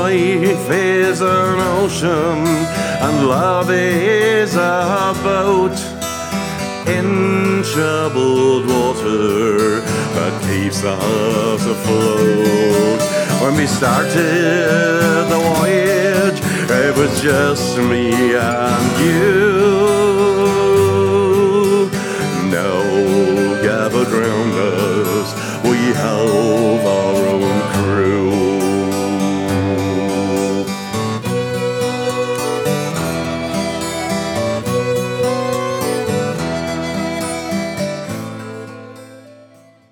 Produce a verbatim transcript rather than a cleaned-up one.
life is an ocean and love is a boat in troubled water that keeps us afloat. When we started the voyage, it was just me and you.